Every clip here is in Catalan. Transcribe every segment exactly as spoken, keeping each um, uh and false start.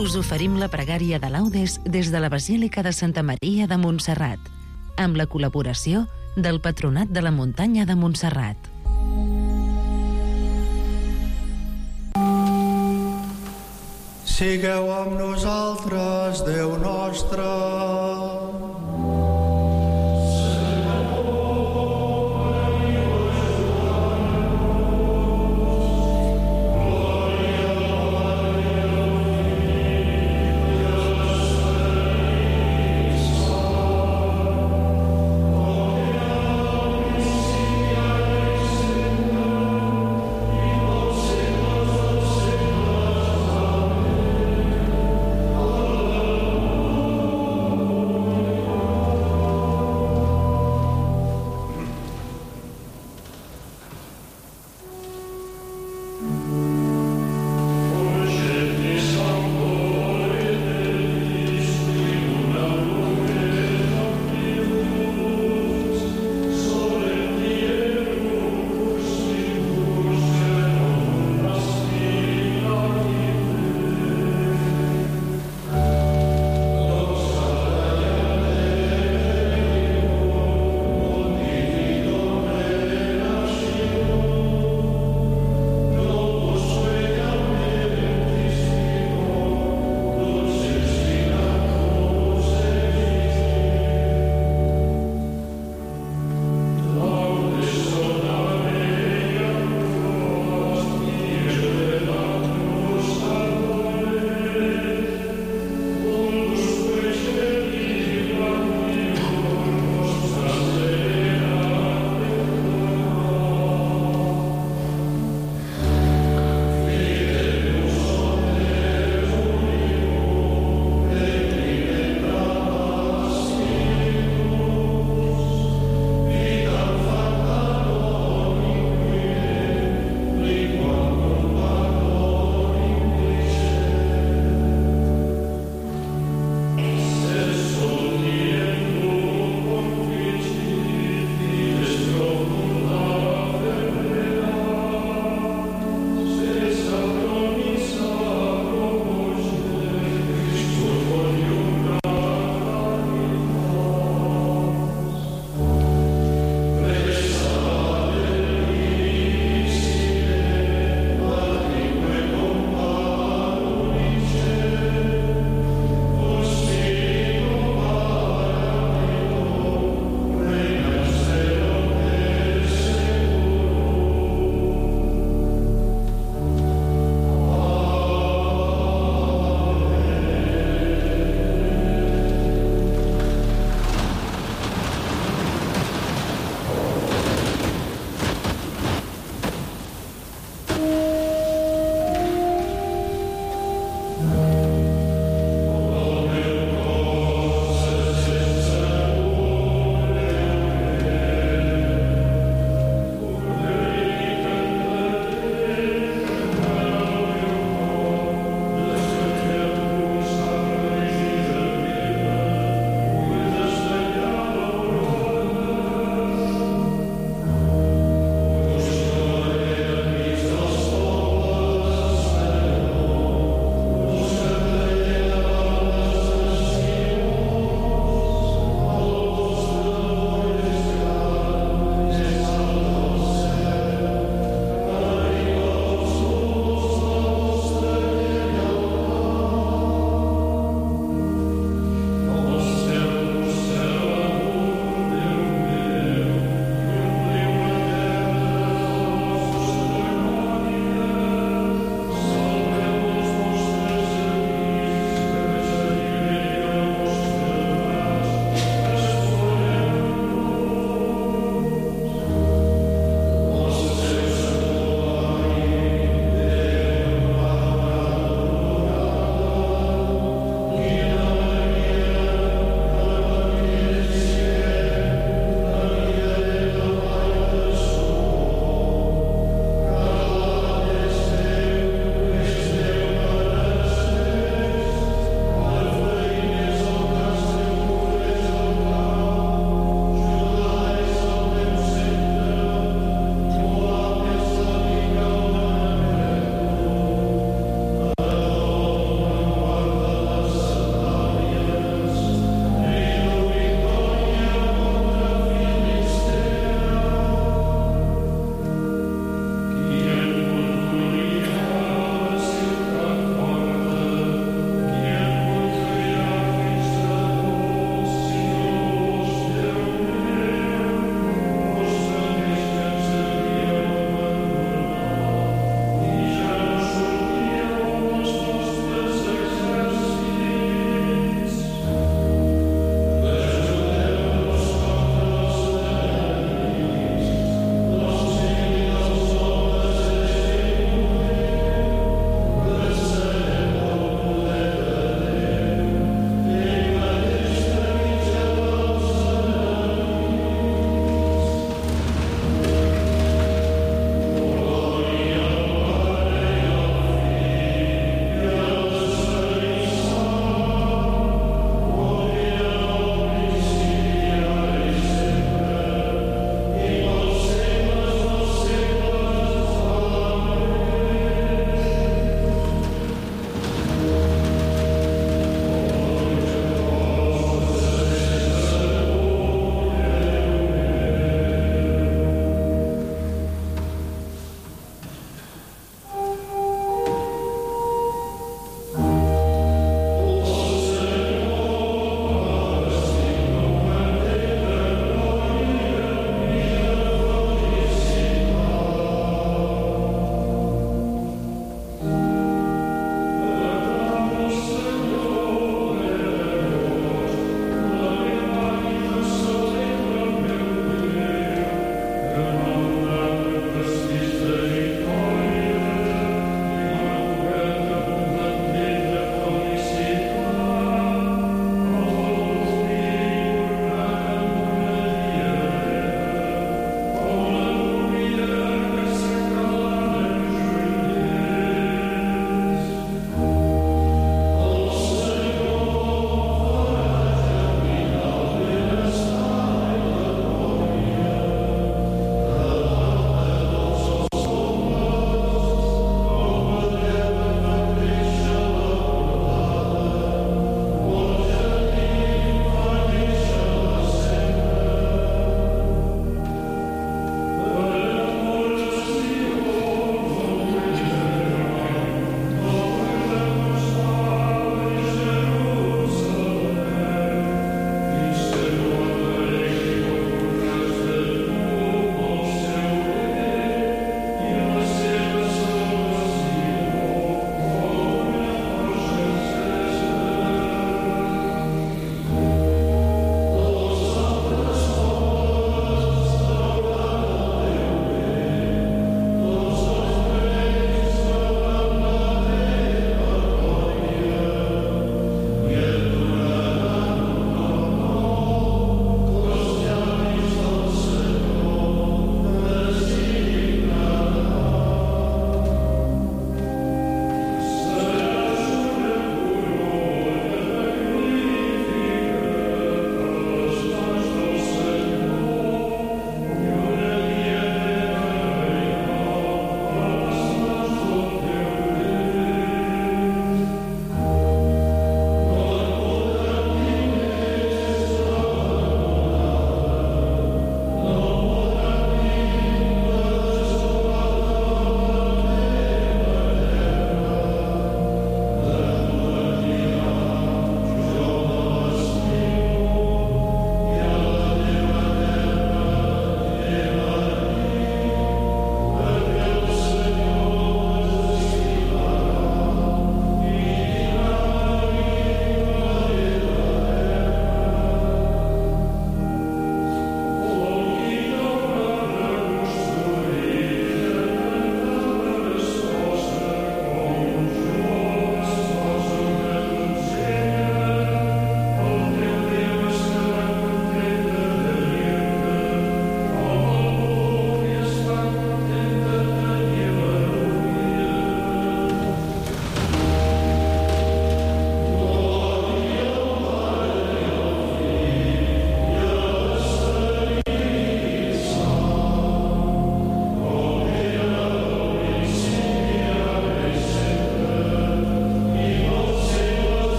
us oferim la pregària de laudes des de la Basílica de Santa Maria de Montserrat, amb la col·laboració del Patronat de la Muntanya de Montserrat. Sigueu amb nosaltres, Déu nostre.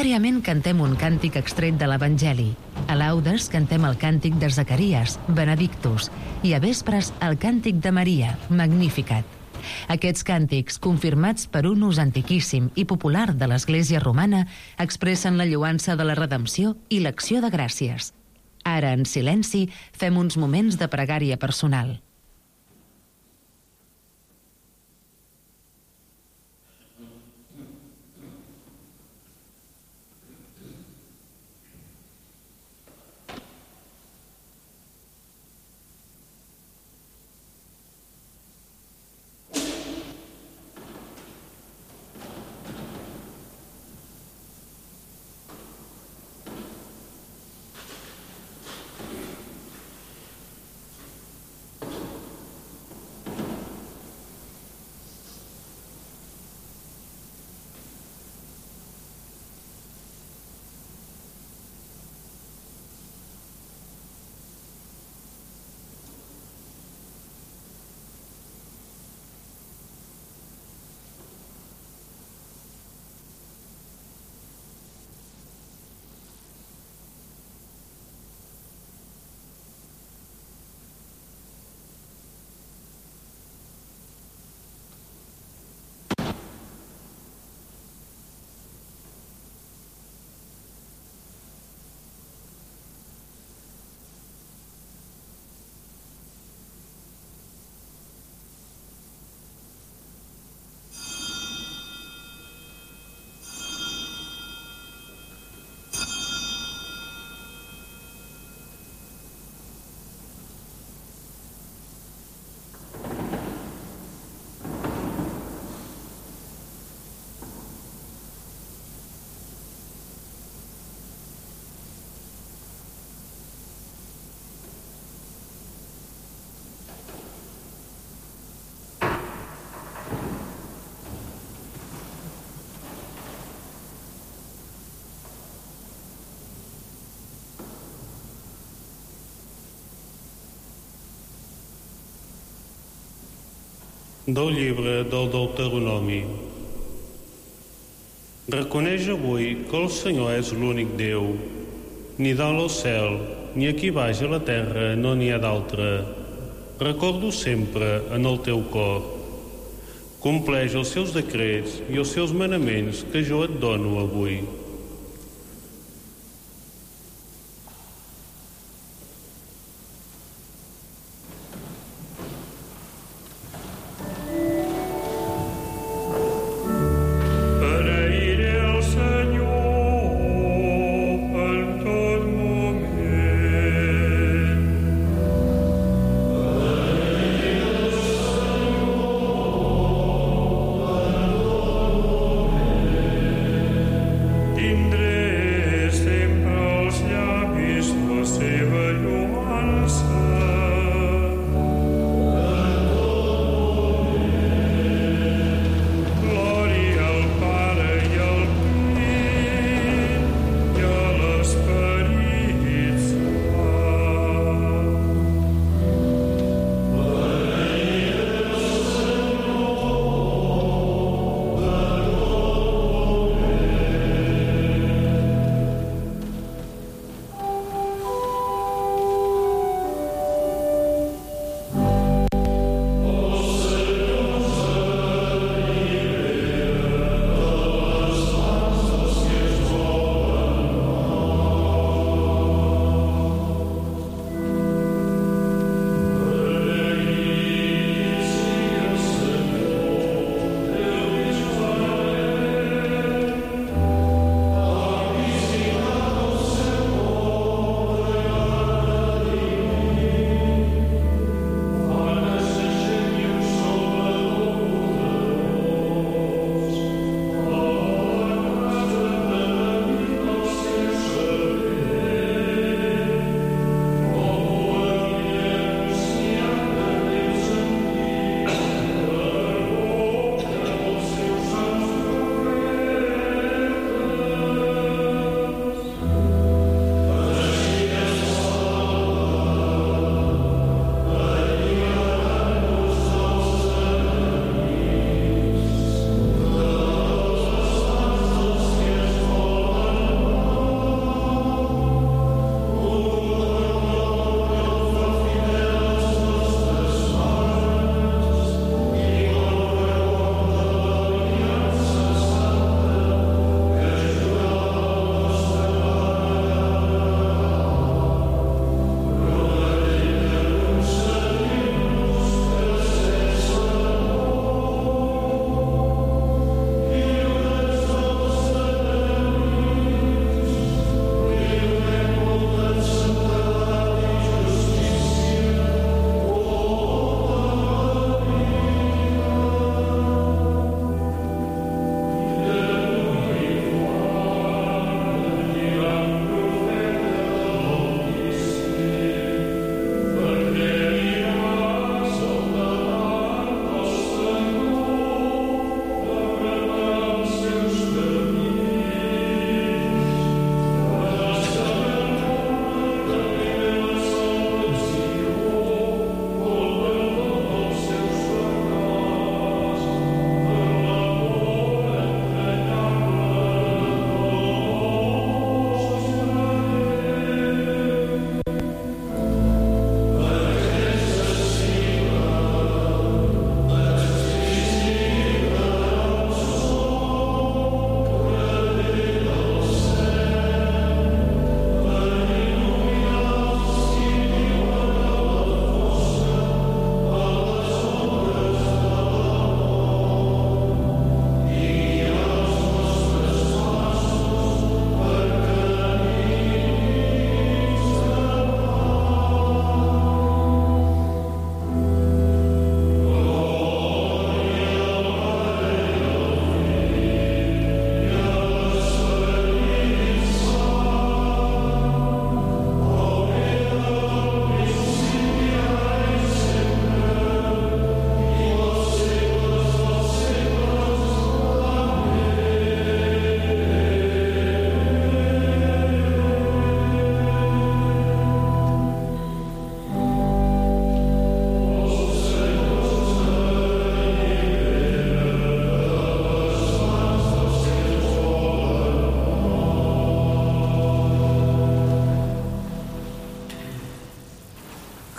Diàriament cantem un càntic extret de l'Evangeli. A laudes cantem el càntic de Zacaries, Benedictus, i a vespres el càntic de Maria, Magnificat. Aquests càntics, confirmats per un ús antiquíssim i popular de l'Església romana, expressen la lloança de la redempció i l'acció de gràcies. Ara, en silenci, fem uns moments de pregària personal. Del llibre del Deuteronomi. Reconeix avui que el Senyor és l'únic Déu. Ni dalt al cel, ni aquí baix a la terra no n'hi ha d'altre. Recordo sempre en el teu cor. Compleix els seus decrets i els seus manaments que jo et dono avui.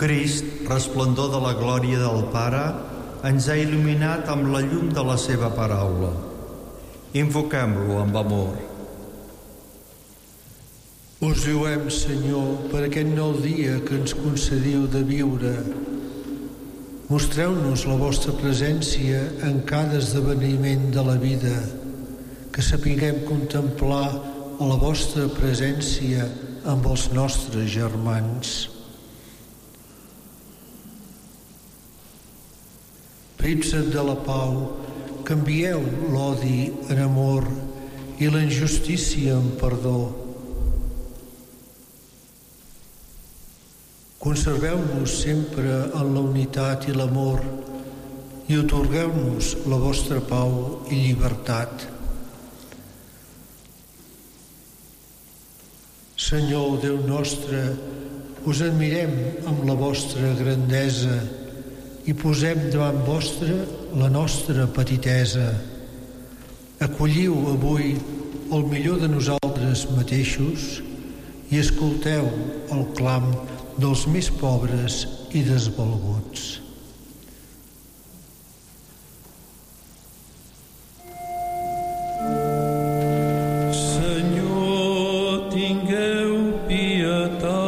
Crist, resplendor de la glòria del Pare, ens ha il·luminat amb la llum de la seva paraula. Invoquem-lo amb amor. Us lluem, Senyor, per aquest nou dia que ens concediu de viure. Mostreu-nos la vostra presència en cada esdeveniment de la vida, que sapiguem contemplar la vostra presència amb els nostres germans. Príncep de la pau, canvieu l'odi en amor i la injustícia en perdó. Conserveu-nos sempre en la unitat i l'amor i atorgueu-nos la vostra pau i llibertat. Senyor, Déu nostre, us admirem amb la vostra grandesa i posem davant vostre la nostra petitesa. Acolliu avui el millor de nosaltres mateixos i escolteu el clam dels més pobres i desvalguts. Senyor, tingueu pietat.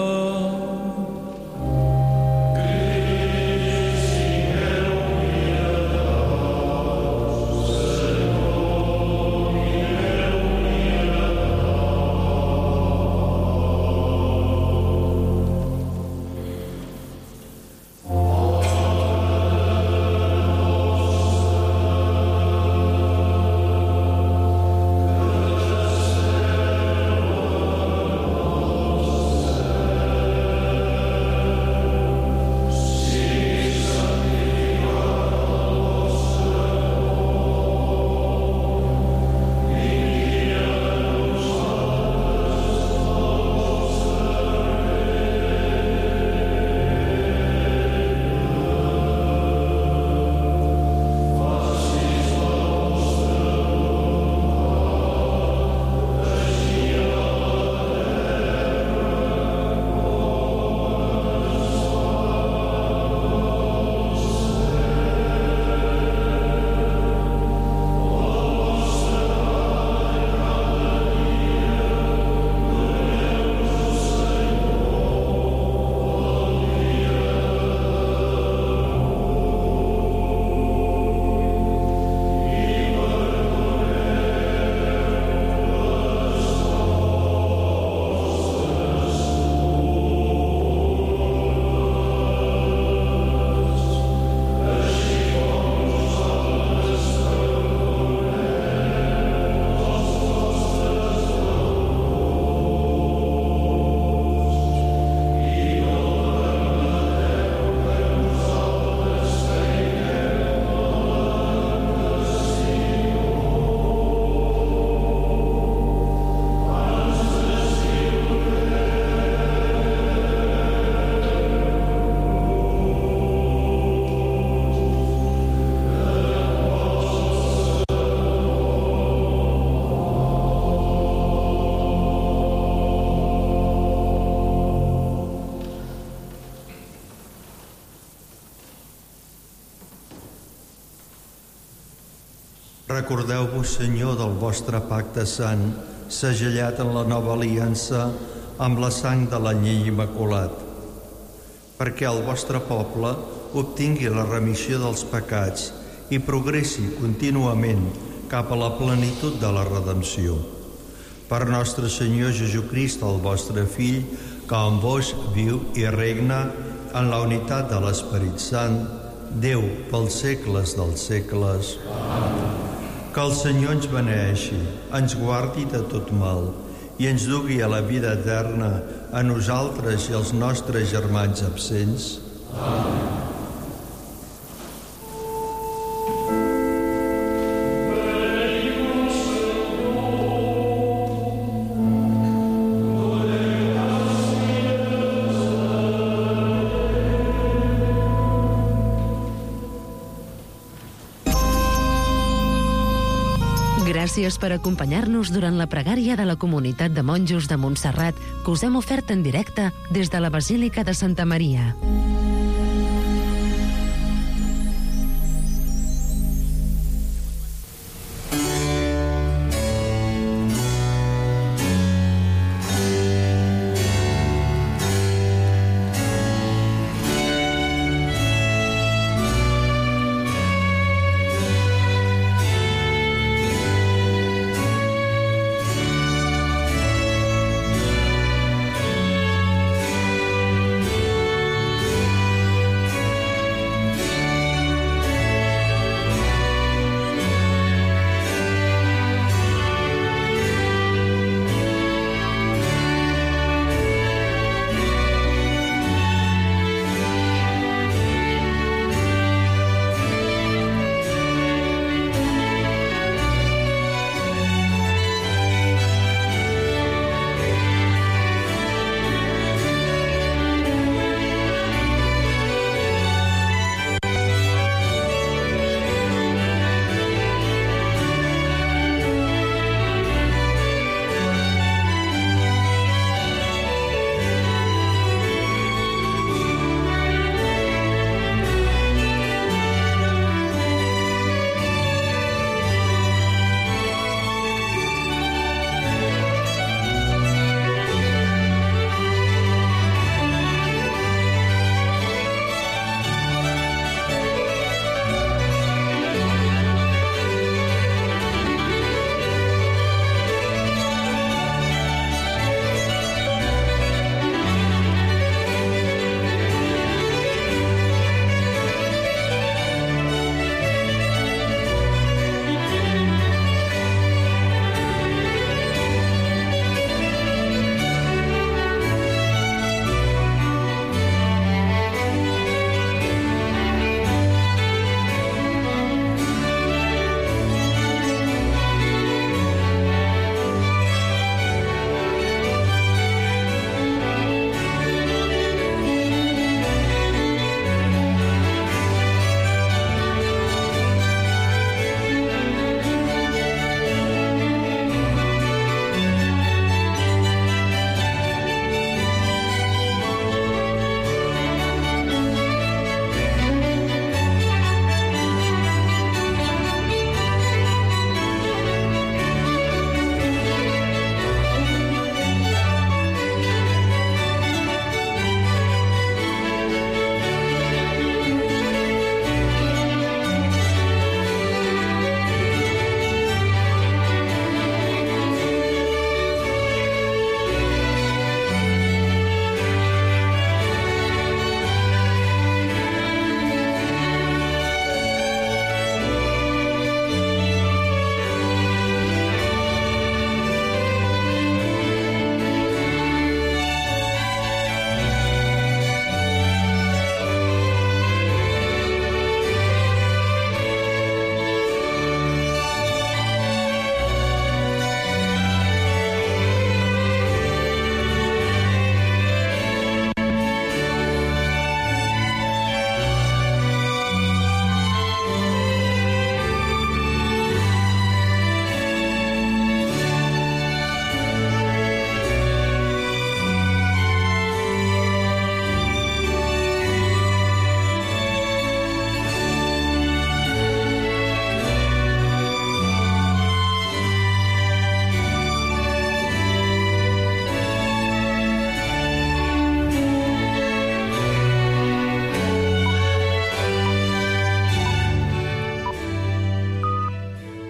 Recordeu-vos, Senyor, del vostre pacte sant, segellat en la nova aliança amb la sang de l'anyell immaculat, perquè el vostre poble obtingui la remissió dels pecats i progressi contínuament cap a la plenitud de la redempció. Per nostre Senyor Jesucrist, el vostre Fill, que amb vos viu i regna en la unitat de l'Esperit Sant, Déu pels segles dels segles. Amén. Que el Senyor ens beneeixi, ens guardi de tot mal i ens dugui a la vida eterna a nosaltres i als nostres germans absents. Amén. Gràcies per acompanyar-nos durant la pregària de la Comunitat de Monjos de Montserrat que us hem ofert en directe des de la Basílica de Santa Maria.